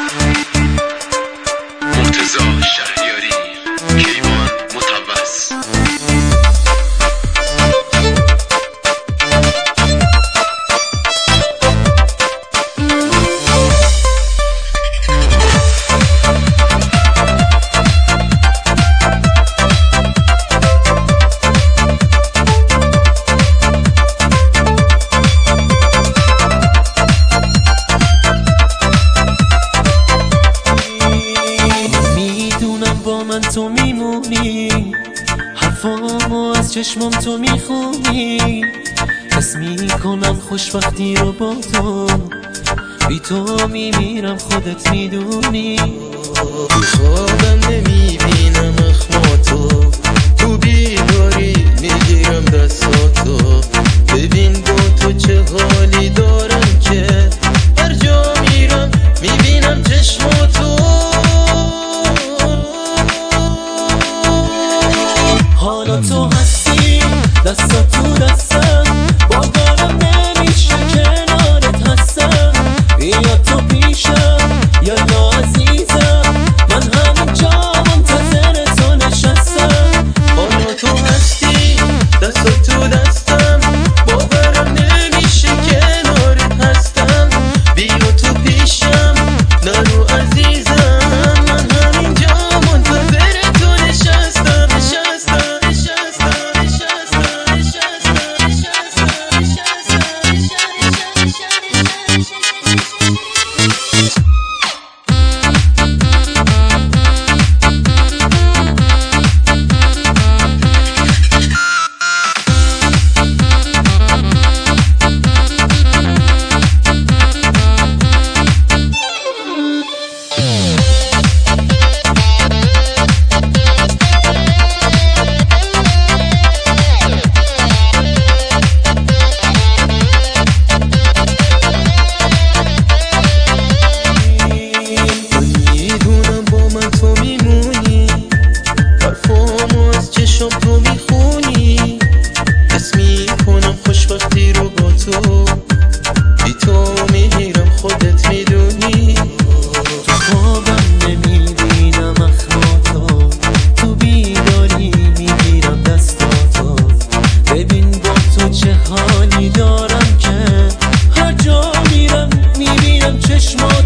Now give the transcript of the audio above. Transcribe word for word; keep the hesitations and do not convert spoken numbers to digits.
تو میمونی، حرفامو از چشمام تو میخونی، حس میکنم خوشبختی رو با تو، بی تو میمیرم خودت میدونی. تو خوابم نمیبینم اخماتو، تو بیداری میگیرم دستاتو، ببین با تو چه حالی دارم که هر جا میرم میبینم چشماتو. حالا تو هستی دستات تو دستم، باورم نمیشه کنارت هستم، بیا تو پیشم یالا عزیزم، من همینجا منتظر تو نشستم. حالا تو هستی دستات تو دستم، باورم نمیشه کنارت هستم، بیا تو پیشم نرو عزیزم، من همینجا منتظر تو نشستم نشستم تو میخونی، حس میکنم خوشبختی رو با تو، بی تو میمیرم خودت میدونی. تو خوابم نمیبینم اخماتو، تو بیداری میگیرم دستاتو، ببین با تو چه حالی دارم که هر جا میرم میبینم چشماتو.